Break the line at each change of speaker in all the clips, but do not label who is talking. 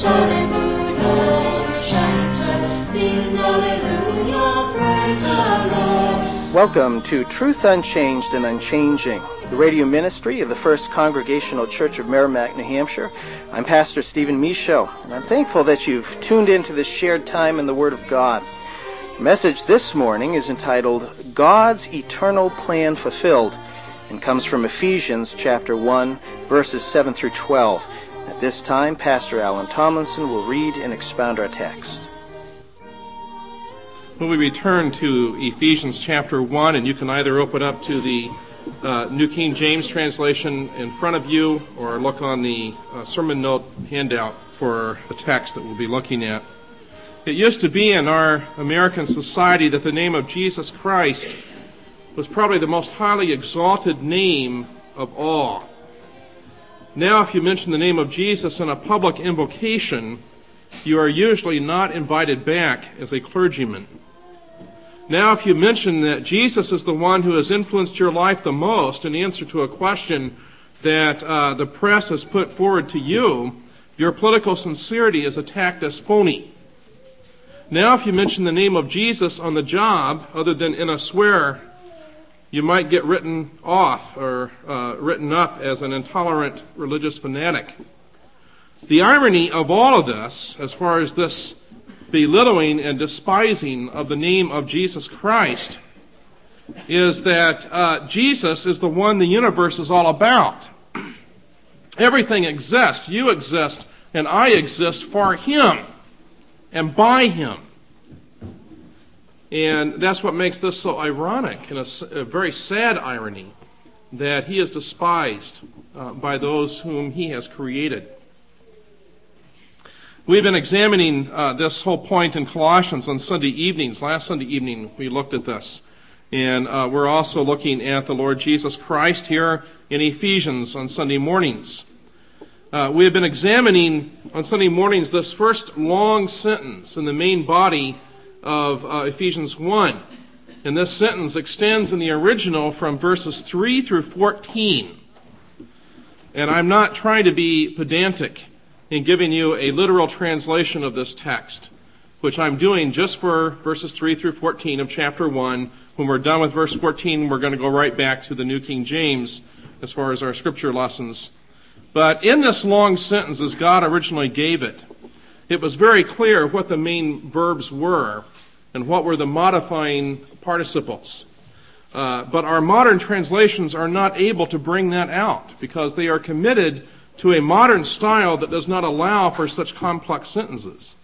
Welcome to Truth Unchanged and Unchanging, the radio ministry of the First Congregational Church of Merrimack, New Hampshire. I'm Pastor Stephen Michaud, and I'm thankful that you've tuned into this shared time in the Word of God. The message this morning is entitled, God's Eternal Plan Fulfilled, and comes from Ephesians chapter 1, verses 7 through 12. At this time, Pastor Alan Tomlinson will read and expound our text.
When we return to Ephesians chapter 1, and you can either open up to the New King James translation in front of you or look on the sermon note handout for the text that we'll be looking at. It used to be in our American society that the name of Jesus Christ was probably the most highly exalted name of all. Now, if you mention the name of Jesus in a public invocation, you are usually not invited back as a clergyman. Now, if you mention that Jesus is the one who has influenced your life the most in answer to a question that the press has put forward to you, your political sincerity is attacked as phony. Now, if you mention the name of Jesus on the job, other than in a swear, you might get written off or written up as an intolerant religious fanatic. The irony of all of this, as far as this belittling and despising of the name of Jesus Christ, is that Jesus is the one the universe is all about. Everything exists. You exist, and I exist for Him and by Him. And that's what makes this so ironic, and a very sad irony, that He is despised by those whom He has created. We've been examining this whole point in Colossians on Sunday evenings. Last Sunday evening we looked at this. And we're also looking at the Lord Jesus Christ here in Ephesians on Sunday mornings. We have been examining on Sunday mornings this first long sentence in the main body of Ephesians 1. And this sentence extends in the original from verses 3 through 14. And I'm not trying to be pedantic in giving you a literal translation of this text, which I'm doing just for verses 3 through 14 of chapter 1. When we're done with verse 14, we're going to go right back to the New King James as far as our scripture lessons. But in this long sentence, as God originally gave it, it was very clear what the main verbs were and what were the modifying participles. But our modern translations are not able to bring that out because they are committed to a modern style that does not allow for such complex sentences.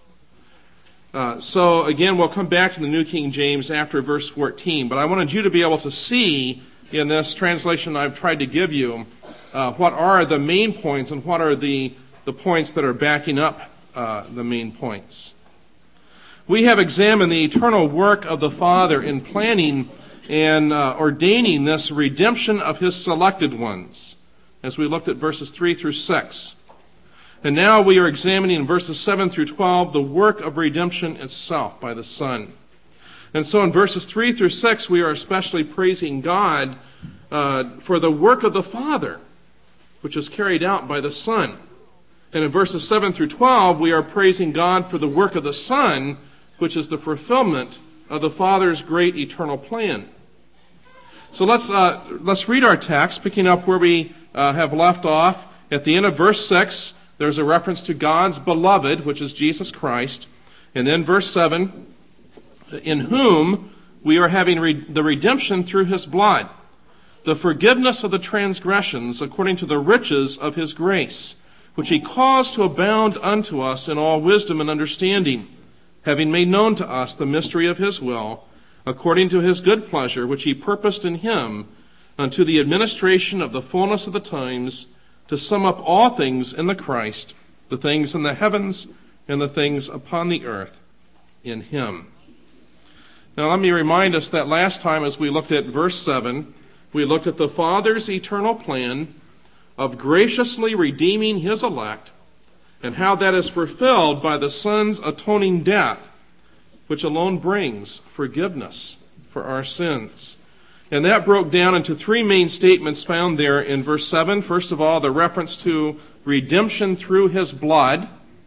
So again, we'll come back to the New King James after verse 14, but I wanted you to be able to see in this translation I've tried to give you what are the main points and what are the points that are backing up the main points. We have examined the eternal work of the Father in planning and ordaining this redemption of His selected ones, as we looked at verses 3 through 6. And now we are examining in verses 7 through 12 the work of redemption itself by the Son. And so in verses 3 through 6 we are especially praising God for the work of the Father, which is carried out by the Son. And in verses 7 through 12 we are praising God for the work of the Son, which is the fulfillment of the Father's great eternal plan. So let's read our text, picking up where we have left off. At the end of verse 6, there's a reference to God's beloved, which is Jesus Christ. And then verse 7, in whom we are having the redemption through His blood, the forgiveness of the transgressions according to the riches of His grace, which He caused to abound unto us in all wisdom and understanding, having made known to us the mystery of His will, according to His good pleasure, which He purposed in Him, unto the administration of the fullness of the times, to sum up all things in the Christ, the things in the heavens and the things upon the earth, in Him. Now let me remind us that last time as we looked at verse 7, we looked at the Father's eternal plan of graciously redeeming His elect, and how that is fulfilled by the Son's atoning death, which alone brings forgiveness for our sins. And that broke down into three main statements found there in verse 7. First of all, the reference to redemption through His blood,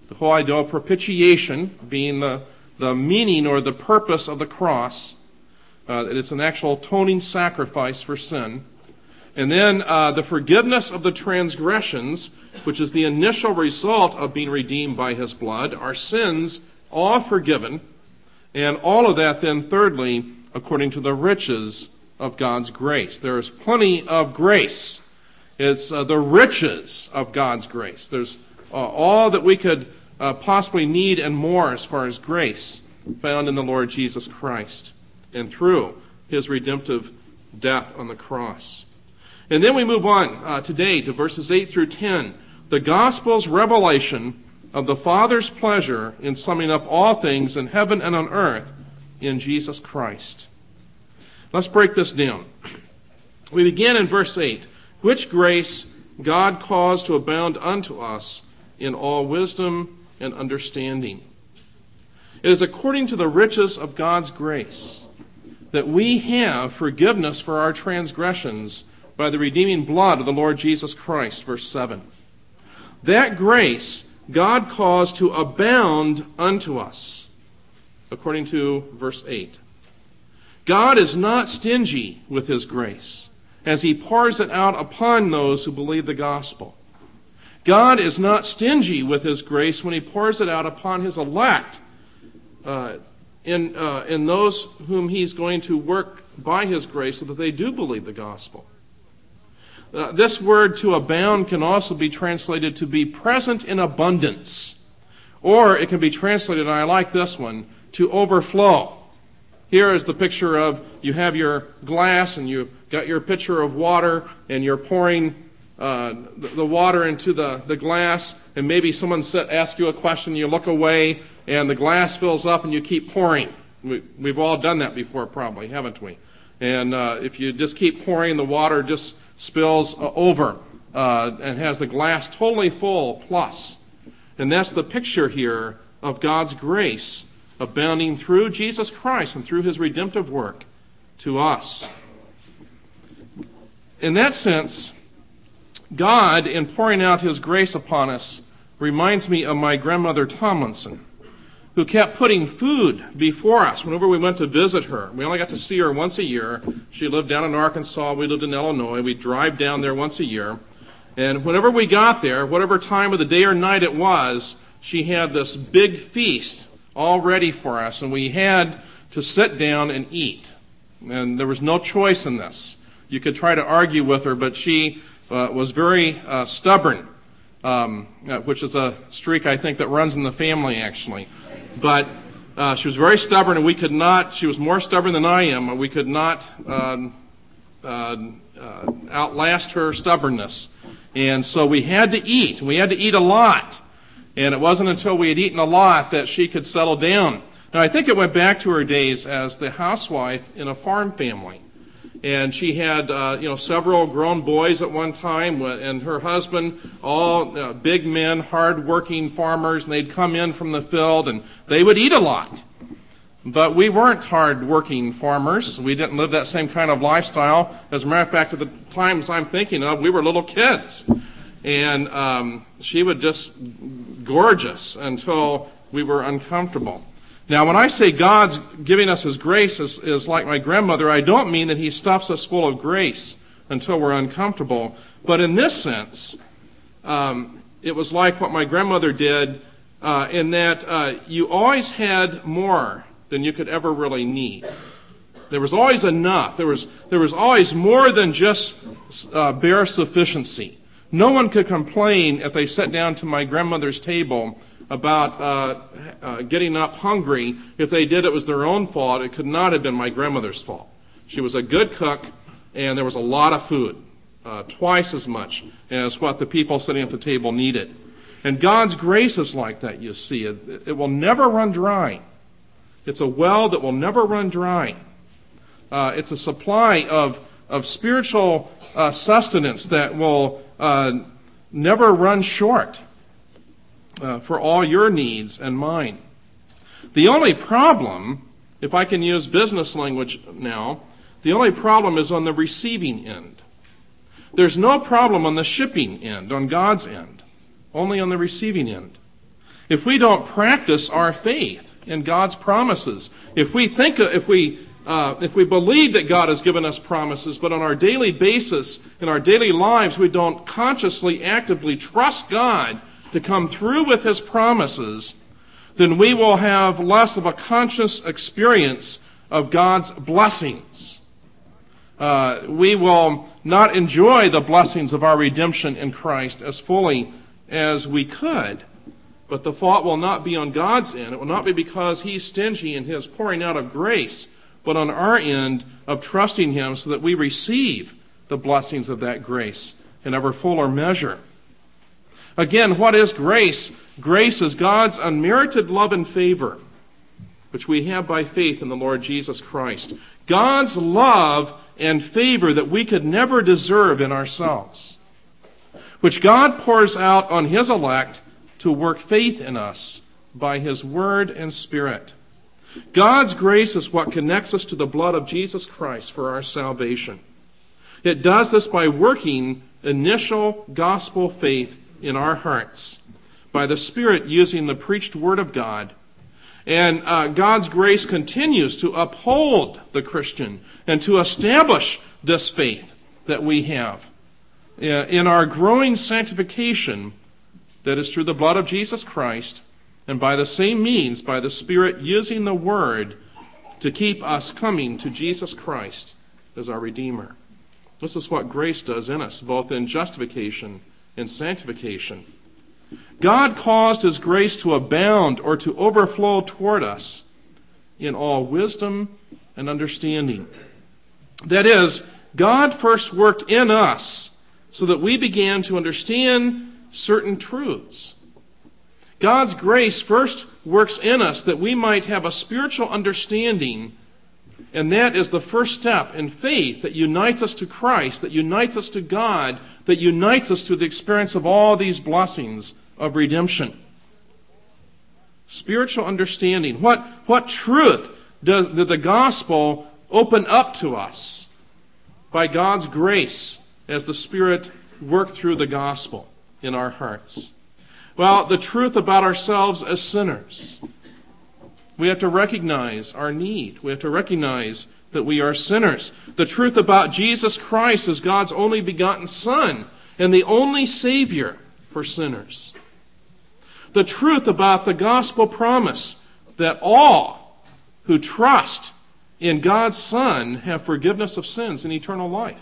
The whole idea of propitiation being the meaning or the purpose of the cross. It's an actual atoning sacrifice for sin. And then the forgiveness of the transgressions, which is the initial result of being redeemed by his blood. Our sins all forgiven. And all of that then, thirdly, according to the riches of God's grace. There is plenty of grace. It's the riches of God's grace. There's all that we could possibly need and more as far as grace found in the Lord Jesus Christ and through his redemptive death on the cross. And then we move on today to verses 8 through 10. The gospel's revelation of the Father's pleasure in summing up all things in heaven and on earth in Jesus Christ. Let's break this down. We begin in verse 8. Which grace God caused to abound unto us in all wisdom and understanding. It is according to the riches of God's grace that we have forgiveness for our transgressions by the redeeming blood of the Lord Jesus Christ, verse 7. That grace God caused to abound unto us, according to verse 8. God is not stingy with his grace as he pours it out upon those who believe the gospel. God is not stingy with his grace when he pours it out upon his elect, in those whom he's going to work by his grace so that they do believe the gospel. This word to abound can also be translated to be present in abundance. Or it can be translated, and I like this one, to overflow. Here is the picture of you have your glass and you've got your pitcher of water and you're pouring the water into the glass, and maybe someone asks you a question, you look away and the glass fills up and you keep pouring. We've all done that before probably, haven't we? And if you just keep pouring, the water just spills over and has the glass totally full plus. And that's the picture here of God's grace abounding through Jesus Christ and through his redemptive work to us. In that sense, God, in pouring out his grace upon us, reminds me of my grandmother Tomlinson, who kept putting food before us whenever we went to visit her. We only got to see her once a year. She lived down in Arkansas. We lived in Illinois. We'd drive down there once a year. And whenever we got there, whatever time of the day or night it was, she had this big feast all ready for us. And we had to sit down and eat. And there was no choice in this. You could try to argue with her, but she was very stubborn, which is a streak, I think, that runs in the family, actually. But she was very stubborn, and we could not, she was more stubborn than I am, and we could not outlast her stubbornness. And so we had to eat. We had to eat a lot. And it wasn't until we had eaten a lot that she could settle down. Now, I think it went back to her days as the housewife in a farm family. And she had, several grown boys at one time, and her husband, all big men, hard-working farmers, and they'd come in from the field, and they would eat a lot. But we weren't hard-working farmers. We didn't live that same kind of lifestyle. As a matter of fact, at the times I'm thinking of, we were little kids. And she would just gorge us until we were uncomfortable. Now, when I say God's giving us his grace is like my grandmother, I don't mean that he stuffs us full of grace until we're uncomfortable. But in this sense, it was like what my grandmother did in that you always had more than you could ever really need. There was always enough. There was always more than just bare sufficiency. No one could complain if they sat down to my grandmother's table about getting up hungry. If they did, it was their own fault. It could not have been my grandmother's fault. She was a good cook, and there was a lot of food, twice as much as what the people sitting at the table needed. And God's grace is like that, you see. It will never run dry. It's a well that will never run dry. It's a supply of spiritual sustenance that will never run short. For all your needs and mine. The only problem, if I can use business language now, the only problem is on the receiving end. There's no problem on the shipping end, on God's end, only on the receiving end. if we don't practice our faith in God's promises, if we believe that God has given us promises, but on our daily basis, in our daily lives, we don't consciously, actively trust God to come through with His promises, then we will have less of a conscious experience of God's blessings. We will not enjoy the blessings of our redemption in Christ as fully as we could. But the fault will not be on God's end. It will not be because He's stingy in His pouring out of grace, but on our end of trusting Him so that we receive the blessings of that grace in ever fuller measure. Again, what is grace? Grace is God's unmerited love and favor, which we have by faith in the Lord Jesus Christ. God's love and favor that we could never deserve in ourselves, which God pours out on His elect to work faith in us by His Word and Spirit. God's grace is what connects us to the blood of Jesus Christ for our salvation. It does this by working initial gospel faith in our hearts, by the Spirit using the preached Word of God. And God's grace continues to uphold the Christian and to establish this faith that we have in our growing sanctification that is through the blood of Jesus Christ, and by the same means, by the Spirit using the Word to keep us coming to Jesus Christ as our Redeemer. This is what grace does in us, both in justification and sanctification. God caused His grace to abound or to overflow toward us in all wisdom and understanding. That is, God first worked in us so that we began to understand certain truths. God's grace first works in us that we might have a spiritual understanding, and that is the first step in faith that unites us to Christ, that unites us to God, that unites us to the experience of all these blessings of redemption. Spiritual understanding. What truth did the gospel open up to us by God's grace as the Spirit worked through the gospel in our hearts? Well, the truth about ourselves as sinners. We have to recognize our need. We have to recognize that we are sinners. The truth about Jesus Christ as God's only begotten Son and the only Savior for sinners. The truth about the gospel promise that all who trust in God's Son have forgiveness of sins and eternal life.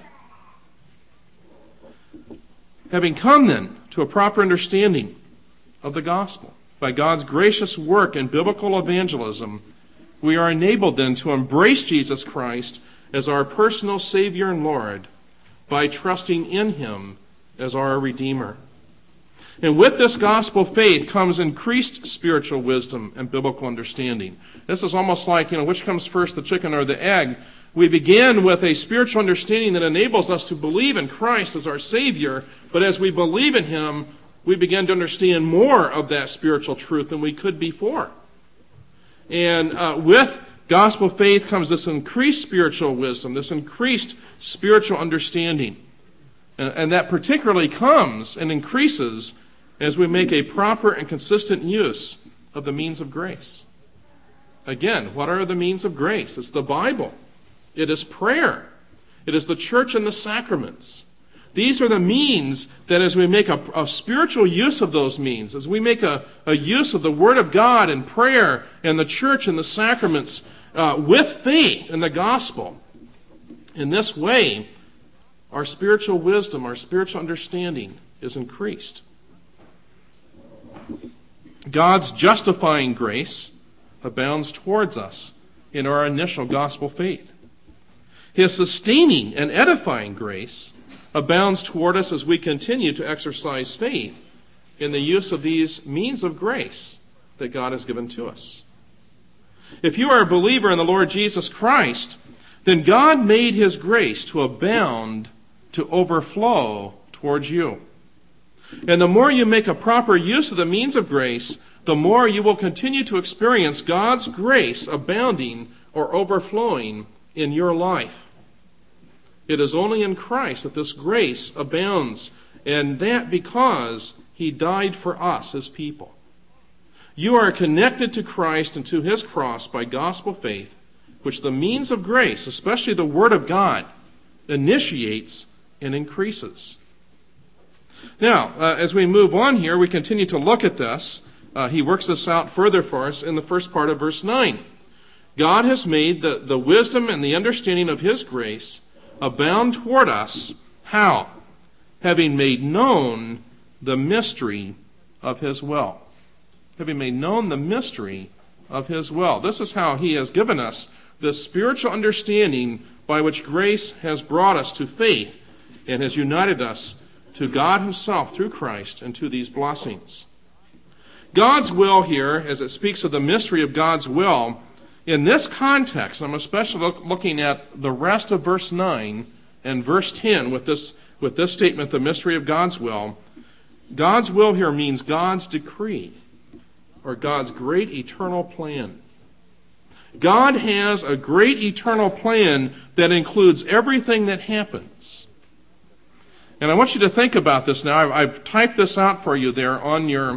Having come then to a proper understanding of the gospel by God's gracious work in biblical evangelism, we are enabled then to embrace Jesus Christ as our personal Savior and Lord by trusting in Him as our Redeemer. And with this gospel faith comes increased spiritual wisdom and biblical understanding. This is almost like, which comes first, the chicken or the egg? We begin with a spiritual understanding that enables us to believe in Christ as our Savior, but as we believe in Him, we begin to understand more of that spiritual truth than we could before. And with gospel faith comes this increased spiritual wisdom, this increased spiritual understanding. And that particularly comes and increases as we make a proper and consistent use of the means of grace. Again, what are the means of grace? It's the Bible. It is prayer. It is the church and the sacraments. These are the means that as we make a spiritual use of those means, as we make a use of the Word of God and prayer and the church and the sacraments with faith in the gospel, in this way, our spiritual wisdom, our spiritual understanding is increased. God's justifying grace abounds towards us in our initial gospel faith. His sustaining and edifying grace abounds toward us as we continue to exercise faith in the use of these means of grace that God has given to us. If you are a believer in the Lord Jesus Christ, then God made His grace to abound, to overflow towards you. And the more you make a proper use of the means of grace, the more you will continue to experience God's grace abounding or overflowing in your life. It is only in Christ that this grace abounds, and that because He died for us, His people. You are connected to Christ and to his cross by gospel faith, which the means of grace, especially the Word of God, initiates and increases. Now, as we move on here, we continue to look at this. He works this out further for us in the first part of verse 9. God has made the wisdom and the understanding of his grace abound toward us. How? Having made known the mystery of his will. Having made known the mystery of his will. This is how he has given us this spiritual understanding by which grace has brought us to faith and has united us to God himself through Christ and to these blessings. God's will here, as it speaks of the mystery of God's will, in this context, I'm especially looking at the rest of verse 9 and verse 10 with this statement, the mystery of God's will. God's will here means God's decree, or God's great eternal plan. God has a great eternal plan that includes everything that happens. And I want you to think about this now. I've typed this out for you there on your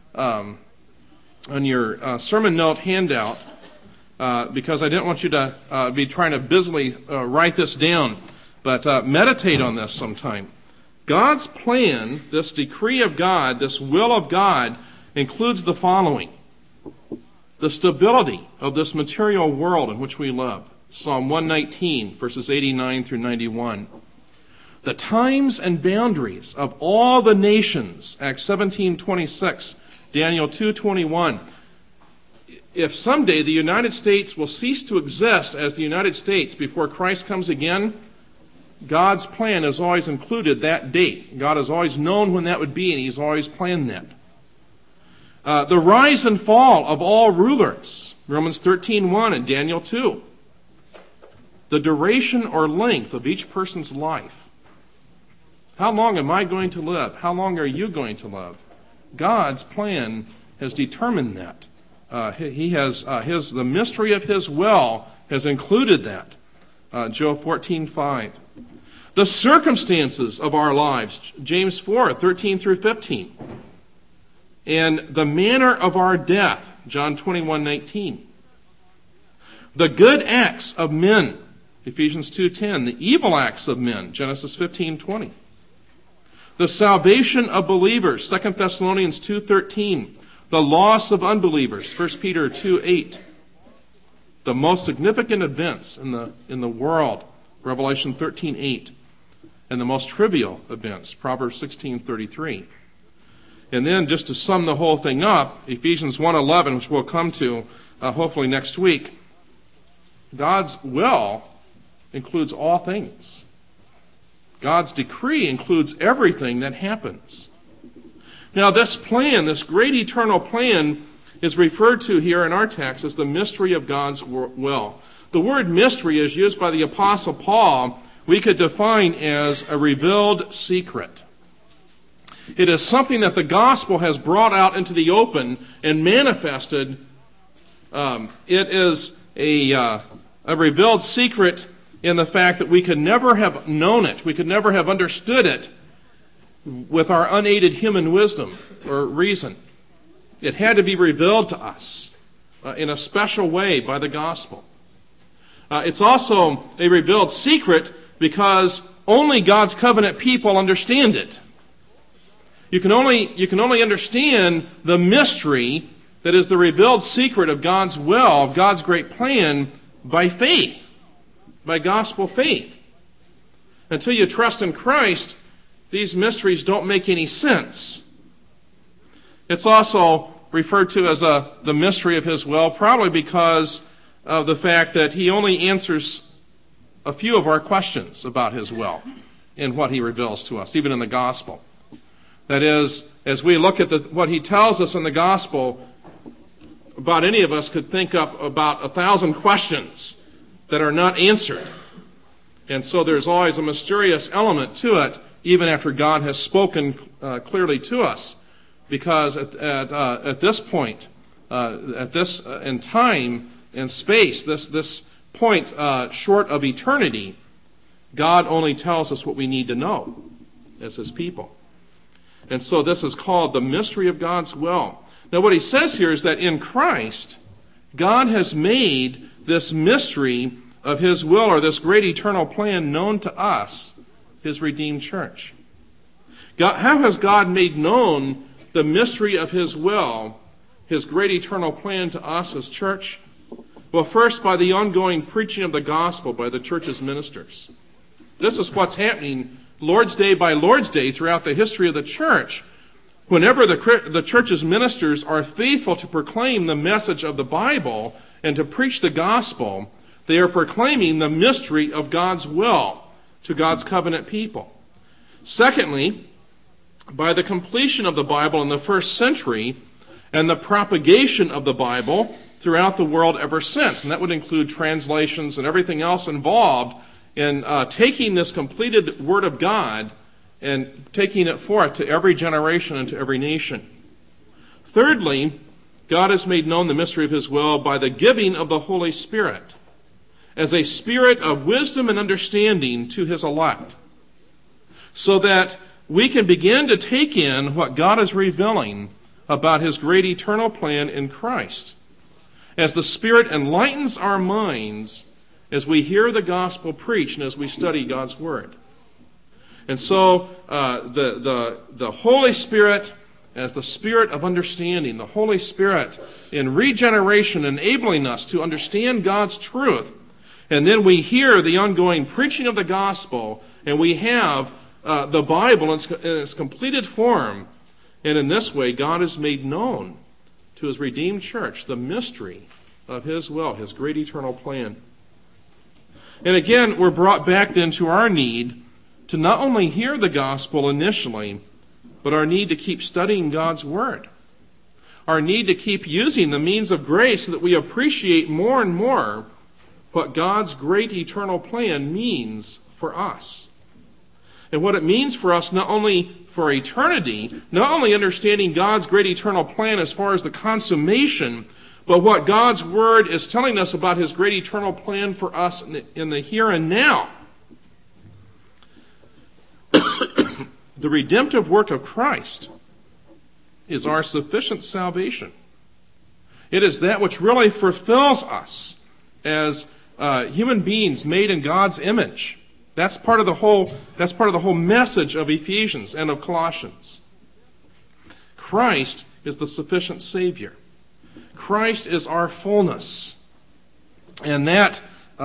sermon note handout because I didn't want you to be trying to busily write this down, but meditate on this sometime. God's plan, this decree of God, this will of God, includes the following. The stability of this material world in which we live. Psalm 119, verses 89 through 91. The times and boundaries of all the nations, Acts 17:26, Daniel 2:21. If someday the United States will cease to exist as the United States before Christ comes again, God's plan has always included that date. God has always known when that would be, and he's always planned that. The rise and fall of all rulers, Romans 13:1 and Daniel 2. The duration or length of each person's life. How long am I going to live? How long are you going to live? God's plan has determined that. He has the mystery of his will has included that. Job 14:5. The circumstances of our lives, James 4:13 through 15. And the manner of our death, John 21:19. The good acts of men, Ephesians 2:10. The evil acts of men, Genesis 15:20. The salvation of believers, 2 Thessalonians 2:13. The loss of unbelievers, 1 Peter 2:8. The most significant events in the world, Revelation 13:8. And the most trivial events, Proverbs 16:33. And then, just to sum the whole thing up, Ephesians 1:11, which we'll come to hopefully next week, God's will includes all things. God's decree includes everything that happens. Now, this plan, this great eternal plan, is referred to here in our text as the mystery of God's will. The word mystery is used by the Apostle Paul. We could define as a revealed secret. It is something that the gospel has brought out into the open and manifested. It is a revealed secret in the fact that we could never have known it. We could never have understood it with our unaided human wisdom or reason. It had to be revealed to us in a special way by the gospel. It's also a revealed secret because only God's covenant people understand it. You can only understand the mystery that is the revealed secret of God's will, of God's great plan, by faith, by gospel faith. Until you trust in Christ, these mysteries don't make any sense. It's also referred to as the mystery of his will, probably because of the fact that he only answers a few of our questions about his will in what he reveals to us, even in the gospel. That is, as we look at what he tells us in the gospel, about any of us could think up about 1,000 questions that are not answered. And so there's always a mysterious element to it, even after God has spoken clearly to us. Because at this point, in time and space, this point short of eternity, God only tells us what we need to know as his people. And so this is called the mystery of God's will. Now what he says here is that in Christ, God has made this mystery of his will, or this great eternal plan, known to us, his redeemed church. How has God made known the mystery of his will, his great eternal plan, to us as church? Well, first, by the ongoing preaching of the gospel by the church's ministers. This is what's happening Lord's Day by Lord's Day throughout the history of the church. Whenever the church's ministers are faithful to proclaim the message of the Bible and to preach the gospel, they are proclaiming the mystery of God's will to God's covenant people. Secondly, by the completion of the Bible in the first century and the propagation of the Bible throughout the world ever since. And that would include translations and everything else involved in taking this completed Word of God and taking it forth to every generation and to every nation. Thirdly, God has made known the mystery of his will by the giving of the Holy Spirit as a spirit of wisdom and understanding to his elect, so that we can begin to take in what God is revealing about his great eternal plan in Christ. As the Spirit enlightens our minds as we hear the gospel preached and as we study God's Word. And so the Holy Spirit, as the Spirit of understanding, the Holy Spirit in regeneration, enabling us to understand God's truth. And then we hear the ongoing preaching of the gospel, and we have the Bible in its completed form. And in this way, God has made known to his redeemed church the mystery of his will, his great eternal plan. And again, we're brought back then to our need to not only hear the gospel initially, but our need to keep studying God's Word. Our need to keep using the means of grace so that we appreciate more and more what God's great eternal plan means for us. And what it means for us not only for eternity, not only understanding God's great eternal plan as far as the consummation, but what God's Word is telling us about his great eternal plan for us in the here and now. The redemptive work of Christ is our sufficient salvation. It is that which really fulfills us as human beings made in God's image. That's part of the whole message of Ephesians and of Colossians. Christ is the sufficient Savior. Christ is our fullness, and that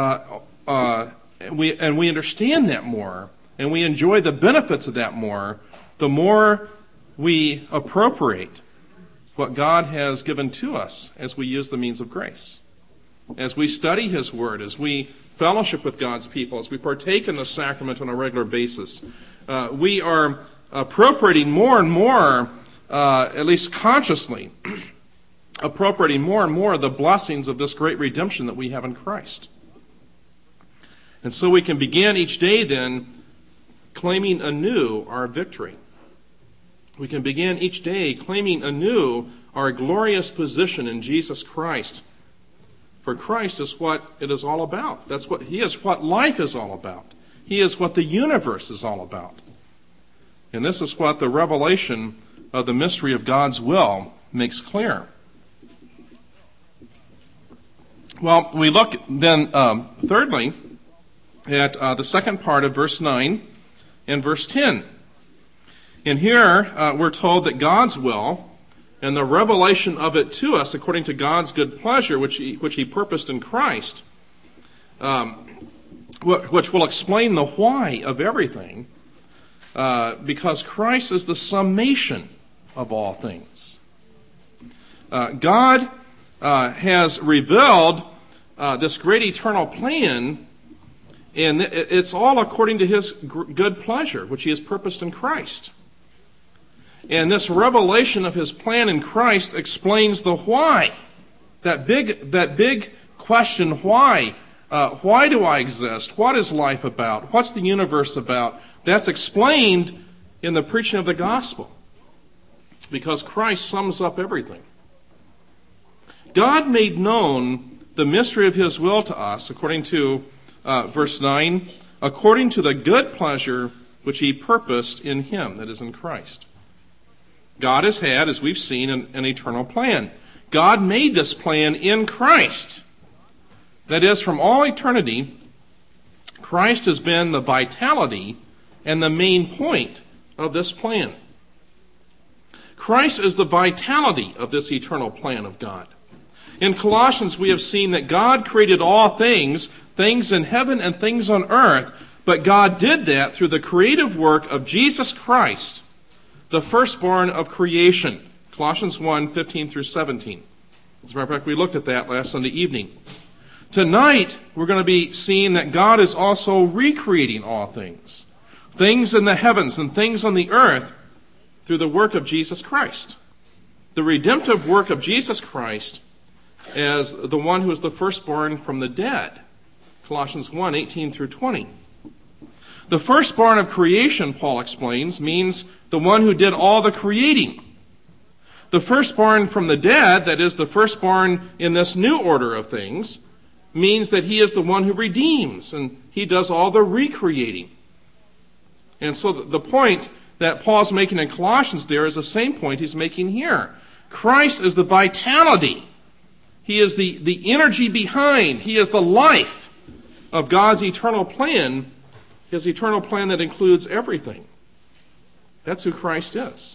we understand that more, and we enjoy the benefits of that more, the more we appropriate what God has given to us as we use the means of grace. As we study his Word, as we fellowship with God's people, as we partake in the sacrament on a regular basis, we are appropriating more and more, at least consciously, appropriating more and more the blessings of this great redemption that we have in Christ. And so we can begin each day then claiming anew our victory. We can begin each day claiming anew our glorious position in Jesus Christ. For Christ is what it is all about. He is what life is all about. He is what the universe is all about. And this is what the revelation of the mystery of God's will makes clear. Well, we look then, thirdly, at the second part of verse 9 and verse 10. And here we're told that God's will and the revelation of it to us according to God's good pleasure, which he purposed in Christ, which will explain the why of everything, because Christ is the summation of all things. God has revealed this great eternal plan, and it's all according to his good pleasure, which he has purposed in Christ. And this revelation of his plan in Christ explains the why. That big question, why? Why do I exist? What is life about? What's the universe about? That's explained in the preaching of the gospel, because Christ sums up everything. God made known the mystery of his will to us, according to verse 9, according to the good pleasure which he purposed in him, that is in Christ. God has had, as we've seen, an eternal plan. God made this plan in Christ. That is, from all eternity, Christ has been the vitality and the main point of this plan. Christ is the vitality of this eternal plan of God. In Colossians, we have seen that God created all things, things in heaven and things on earth, but God did that through the creative work of Jesus Christ, the firstborn of creation. Colossians 1:15 through 17. As a matter of fact, we looked at that last Sunday evening. Tonight, we're going to be seeing that God is also recreating all things, things in the heavens and things on the earth, through the work of Jesus Christ. The redemptive work of Jesus Christ as the one who is the firstborn from the dead. Colossians 1:18 through 20. The firstborn of creation, Paul explains, means the one who did all the creating. The firstborn from the dead, that is, the firstborn in this new order of things, means that he is the one who redeems, and he does all the recreating. And so the point that Paul's making in Colossians there is the same point he's making here. Christ is the vitality. He is the energy behind. He is the life of God's eternal plan, his eternal plan that includes everything. That's who Christ is.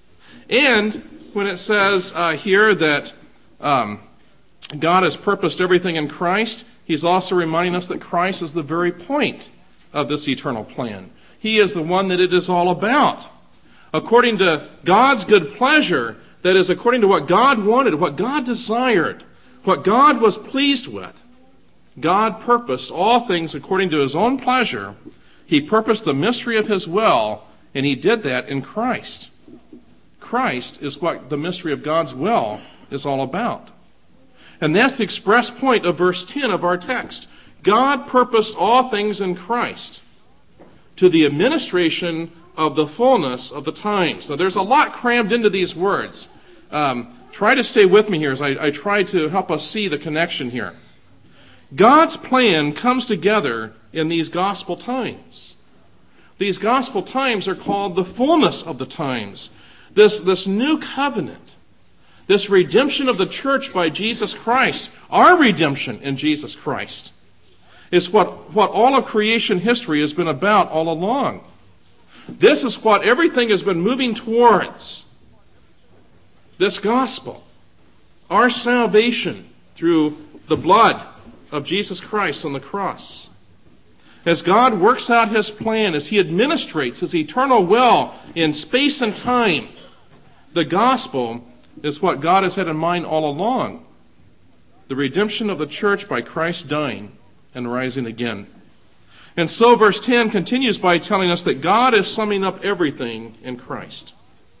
And when it says here that God has purposed everything in Christ, he's also reminding us that Christ is the very point of this eternal plan. He is the one that it is all about. According to God's good pleasure, that is, according to what God wanted, what God desired, what God was pleased with, God purposed all things according to his own pleasure. He purposed the mystery of his will, and he did that in Christ. Christ is what the mystery of God's will is all about. And that's the express point of verse 10 of our text. God purposed all things in Christ to the administration of the fullness of the times. Now, there's a lot crammed into these words. Try to stay with me here as I try to help us see the connection here. God's plan comes together in these gospel times. These gospel times are called the fullness of the times. This new covenant, this redemption of the church by Jesus Christ, our redemption in Jesus Christ, is what all of creation history has been about all along. This is what everything has been moving towards. This gospel, our salvation through the blood of Jesus Christ on the cross. As God works out his plan, as he administrates his eternal will in space and time, the gospel is what God has had in mind all along. The redemption of the church by Christ dying and rising again. And so verse 10 continues by telling us that God is summing up everything in Christ.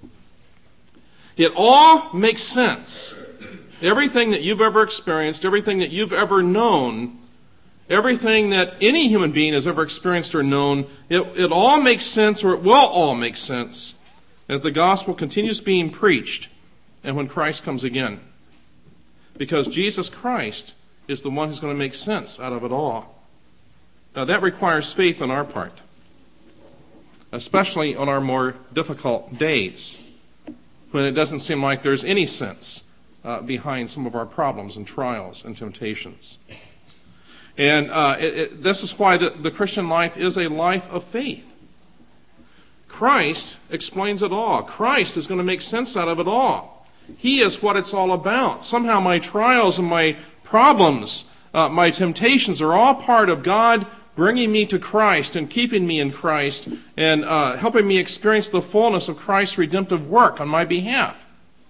It all makes sense. Everything that you've ever experienced, everything that you've ever known, everything that any human being has ever experienced or known, it all makes sense, or it will all make sense, as the gospel continues being preached and when Christ comes again. Because Jesus Christ is the one who's going to make sense out of it all. Now that requires faith on our part, especially on our more difficult days, when it doesn't seem like there's any sense behind some of our problems and trials and temptations. And this is why the Christian life is a life of faith. Christ explains it all. Christ is going to make sense out of it all. He is what it's all about. Somehow my trials and my problems, my temptations are all part of God bringing me to Christ and keeping me in Christ and helping me experience the fullness of Christ's redemptive work on my behalf.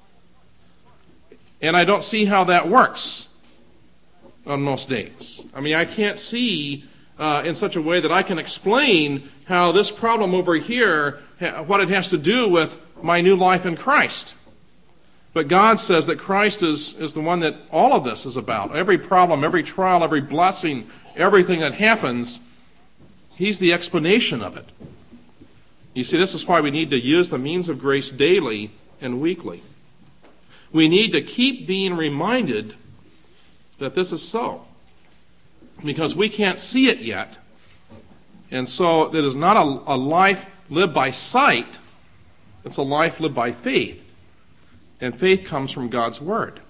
And I don't see how that works on most days. I mean, I can't see in such a way that I can explain how this problem over here, what it has to do with my new life in Christ. But God says that Christ is the one that all of this is about. Every problem, every trial, every blessing, everything that happens, he's the explanation of it. You see, this is why we need to use the means of grace daily and weekly. We need to keep being reminded that this is so, because we can't see it yet. And so it is not a life lived by sight, It's a life lived by faith. And faith comes from God's Word.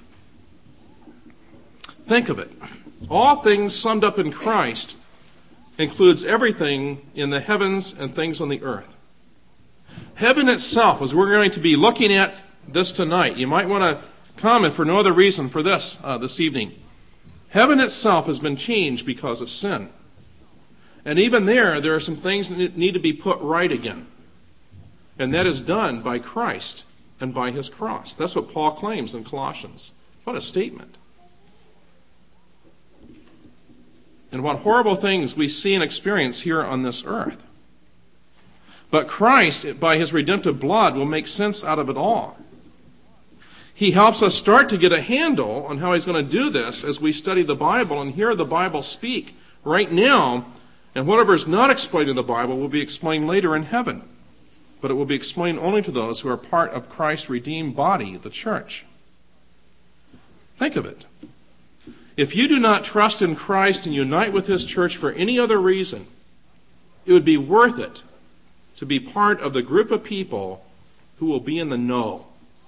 Think of it. All things summed up in Christ includes everything in the heavens and things on the earth. Heaven itself, as we're going to be looking at this tonight, you might want to comment for no other reason for this evening. Heaven itself has been changed because of sin. And even there are some things that need to be put right again. And that is done by Christ and by his cross. That's what Paul claims in Colossians. What a statement. And what horrible things we see and experience here on this earth. But Christ, by his redemptive blood, will make sense out of it all. He helps us start to get a handle on how he's going to do this as we study the Bible and hear the Bible speak right now. And whatever is not explained in the Bible will be explained later in heaven. But it will be explained only to those who are part of Christ's redeemed body, the church. Think of it. If you do not trust in Christ and unite with his church for any other reason, it would be worth it to be part of the group of people who will be in the know.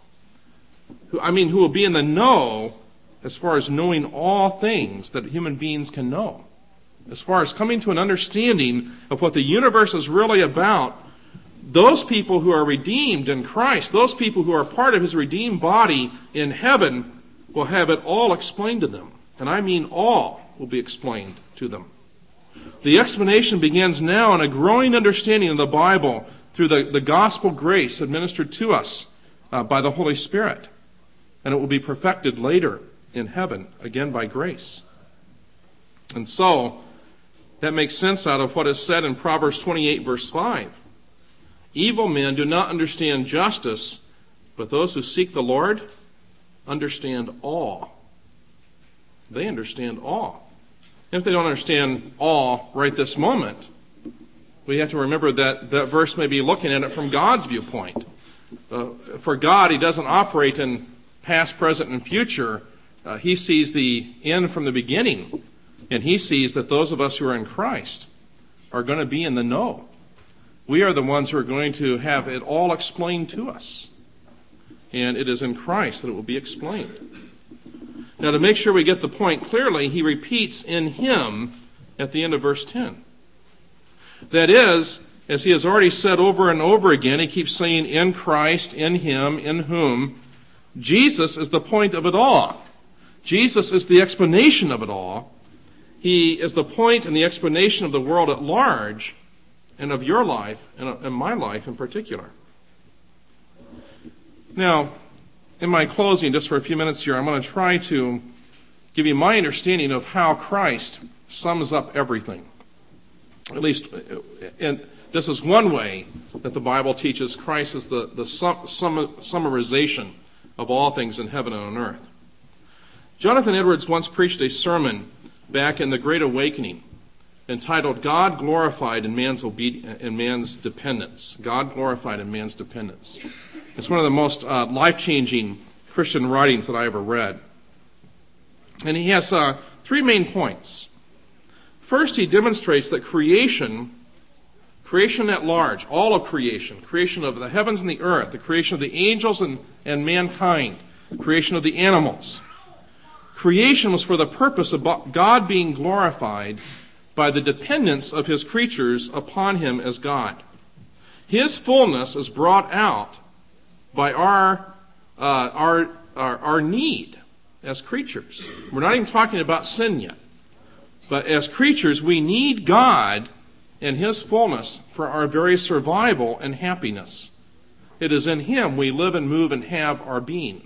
Who will be in the know as far as knowing all things that human beings can know. As far as coming to an understanding of what the universe is really about, those people who are redeemed in Christ, those people who are part of his redeemed body in heaven, will have it all explained to them. And I mean all will be explained to them. The explanation begins now in a growing understanding of the Bible through the gospel grace administered to us by the Holy Spirit. And it will be perfected later in heaven, again by grace. And so, that makes sense out of what is said in Proverbs 28, verse 5. Evil men do not understand justice, but those who seek the Lord understand all. They understand all. If they don't understand all right this moment, we have to remember that that verse may be looking at it from God's viewpoint. For God, he doesn't operate in past, present, and future. He sees the end from the beginning. And he sees that those of us who are in Christ are going to be in the know. We are the ones who are going to have it all explained to us. And it is in Christ that it will be explained. Now, to make sure we get the point clearly, he repeats in him at the end of verse 10. That is, as he has already said over and over again, he keeps saying in Christ, in him, in whom. Jesus is the point of it all. Jesus is the explanation of it all. He is the point and the explanation of the world at large and of your life and my life in particular. Now, in my closing, just for a few minutes here, I'm going to try to give you my understanding of how Christ sums up everything. At least, and this is one way that the Bible teaches Christ is the summarization of all things in heaven and on earth. Jonathan Edwards once preached a sermon back in the Great Awakening entitled God Glorified in Man's Dependence. God Glorified in Man's Dependence. It's one of the most life-changing Christian writings that I ever read. And he has three main points. First, he demonstrates that creation at large, all of creation of the heavens and the earth, the creation of the angels and mankind, creation of the animals. Creation was for the purpose of God being glorified by the dependence of his creatures upon him as God. His fullness is brought out by our need as creatures. We're not even talking about sin yet. But as creatures, we need God and his fullness for our very survival and happiness. It is in him we live and move and have our being.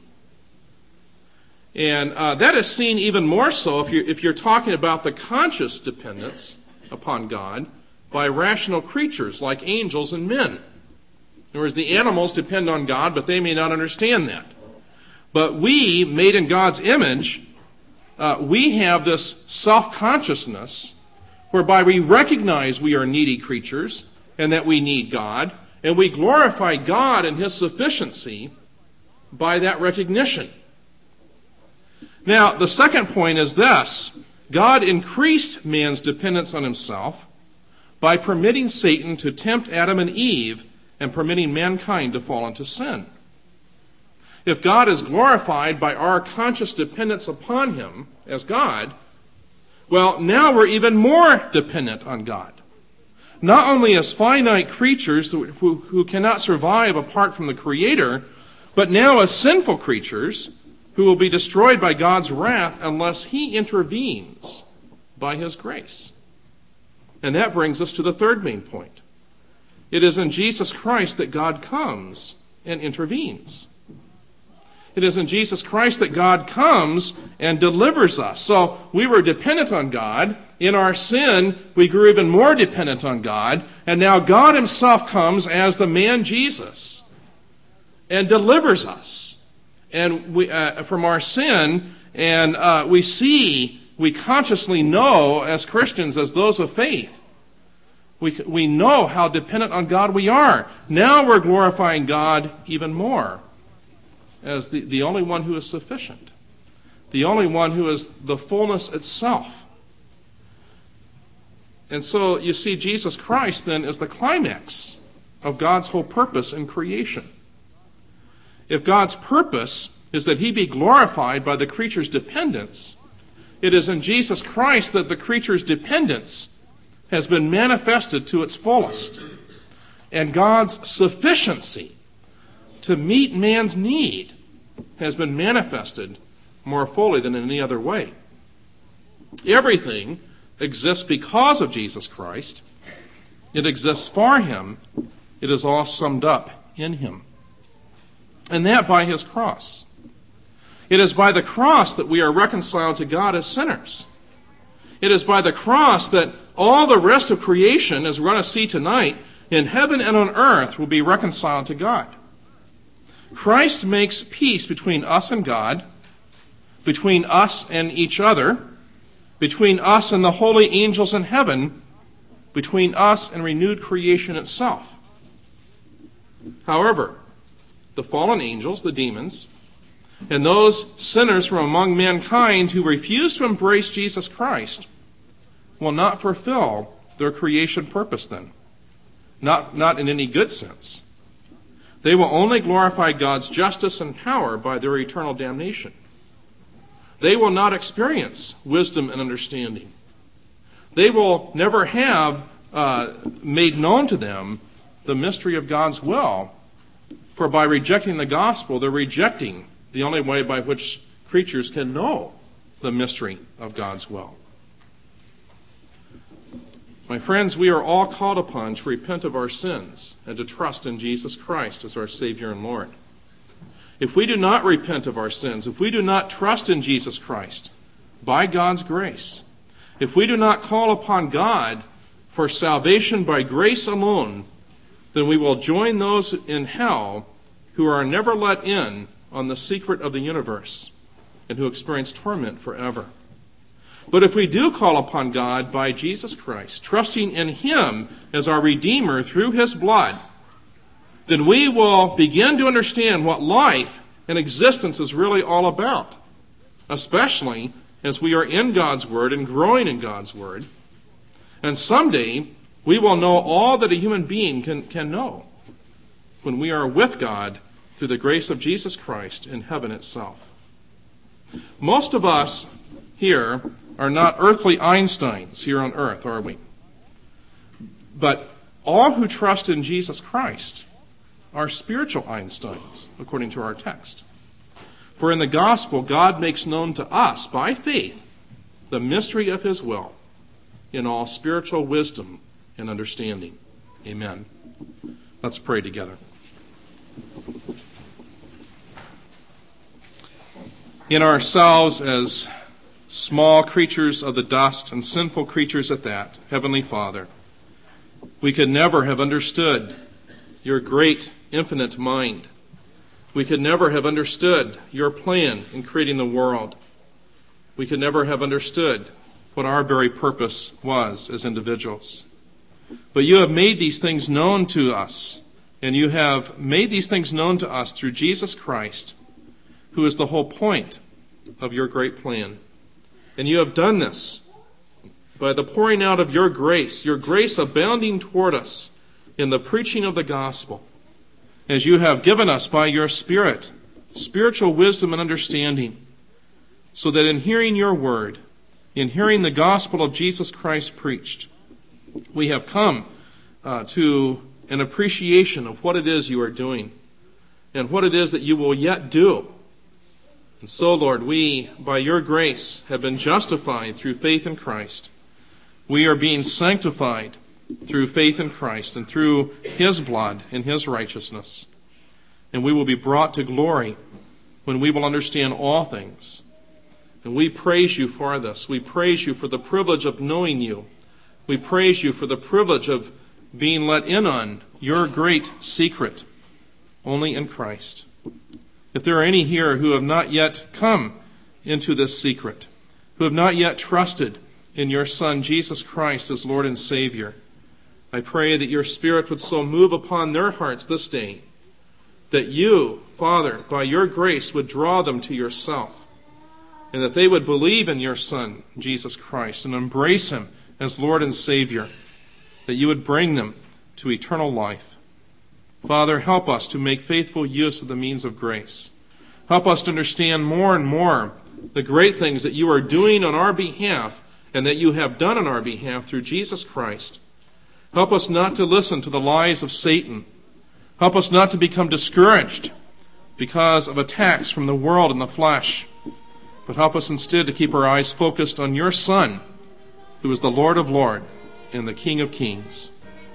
And that is seen even more so if you're talking about the conscious dependence upon God by rational creatures like angels and men. In other words, the animals depend on God, but they may not understand that. But we, made in God's image, we have this self-consciousness whereby we recognize we are needy creatures and that we need God, and we glorify God and his sufficiency by that recognition. Now, the second point is this. God increased man's dependence on himself by permitting Satan to tempt Adam and Eve and permitting mankind to fall into sin. If God is glorified by our conscious dependence upon him as God, well, now we're even more dependent on God. Not only as finite creatures who cannot survive apart from the Creator, but now as sinful creatures who will be destroyed by God's wrath unless he intervenes by his grace. And that brings us to the third main point. It is in Jesus Christ that God comes and intervenes. It is in Jesus Christ that God comes and delivers us. So we were dependent on God. In our sin, we grew even more dependent on God. And now God himself comes as the man Jesus and delivers us from our sin. And we consciously know as Christians, as those of faith, we know how dependent on God we are. Now we're glorifying God even more as the only one who is sufficient, the only one who is the fullness itself. And so you see, Jesus Christ then is the climax of God's whole purpose in creation. If God's purpose is that he be glorified by the creature's dependence, it is in Jesus Christ that the creature's dependence has been manifested to its fullest. And God's sufficiency to meet man's need has been manifested more fully than in any other way. Everything exists because of Jesus Christ. It exists for him. It is all summed up in him. And that by his cross. It is by the cross that we are reconciled to God as sinners. It is by the cross that all the rest of creation, as we're going to see tonight, in heaven and on earth will be reconciled to God. Christ makes peace between us and God, between us and each other, between us and the holy angels in heaven, between us and renewed creation itself. However, the fallen angels, the demons, and those sinners from among mankind who refuse to embrace Jesus Christ will not fulfill their creation purpose then. Not in any good sense. They will only glorify God's justice and power by their eternal damnation. They will not experience wisdom and understanding. They will never have made known to them the mystery of God's will, for by rejecting the gospel, they're rejecting the only way by which creatures can know the mystery of God's will. My friends, we are all called upon to repent of our sins and to trust in Jesus Christ as our Savior and Lord. If we do not repent of our sins, if we do not trust in Jesus Christ by God's grace, if we do not call upon God for salvation by grace alone, then we will join those in hell who are never let in on the secret of the universe and who experience torment forever. But if we do call upon God by Jesus Christ, trusting in him as our Redeemer through his blood, then we will begin to understand what life and existence is really all about, especially as we are in God's Word and growing in God's Word. And someday we will know all that a human being can know when we are with God through the grace of Jesus Christ in heaven itself. Most of us here are not earthly Einsteins here on earth, are we? But all who trust in Jesus Christ are spiritual Einsteins, according to our text. For in the gospel, God makes known to us, by faith, the mystery of his will in all spiritual wisdom and understanding. Amen. Let's pray together. In ourselves as small creatures of the dust and sinful creatures at that, Heavenly Father, we could never have understood your great, infinite mind. We could never have understood your plan in creating the world. We could never have understood what our very purpose was as individuals. But you have made these things known to us, and you have made these things known to us through Jesus Christ, who is the whole point of your great plan. And you have done this by the pouring out of your grace abounding toward us in the preaching of the gospel, as you have given us by your Spirit spiritual wisdom and understanding, so that in hearing your word, in hearing the gospel of Jesus Christ preached, we have come to an appreciation of what it is you are doing and what it is that you will yet do. And so, Lord, we, by your grace, have been justified through faith in Christ. We are being sanctified through faith in Christ and through his blood and his righteousness. And we will be brought to glory when we will understand all things. And we praise you for this. We praise you for the privilege of knowing you. We praise you for the privilege of being let in on your great secret, only in Christ. If there are any here who have not yet come into this secret, who have not yet trusted in your Son, Jesus Christ, as Lord and Savior, I pray that your Spirit would so move upon their hearts this day that you, Father, by your grace would draw them to yourself, and that they would believe in your Son, Jesus Christ, and embrace him as Lord and Savior, that you would bring them to eternal life. Father, help us to make faithful use of the means of grace. Help us to understand more and more the great things that you are doing on our behalf and that you have done on our behalf through Jesus Christ. Help us not to listen to the lies of Satan. Help us not to become discouraged because of attacks from the world and the flesh, but help us instead to keep our eyes focused on your Son, who is the Lord of Lords and the King of Kings.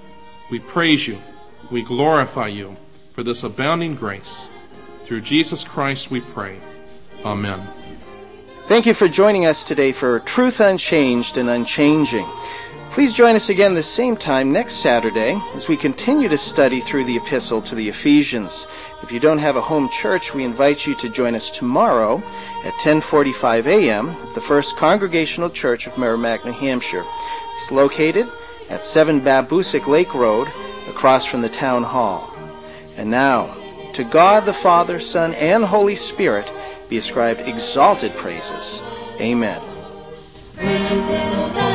We praise you. We glorify you for this abounding grace. Through Jesus Christ we pray. Amen.
Thank you for joining us today for Truth Unchanged and Unchanging. Please join us again the same time next Saturday as we continue to study through the epistle to the Ephesians. If you don't have a home church, we invite you to join us tomorrow at 10:45 a.m. at the First Congregational Church of Merrimack, New Hampshire. It's located at 7 Babusick Lake Road, across from the Town Hall. And now, to God the Father, Son, and Holy Spirit be ascribed exalted praises. Amen.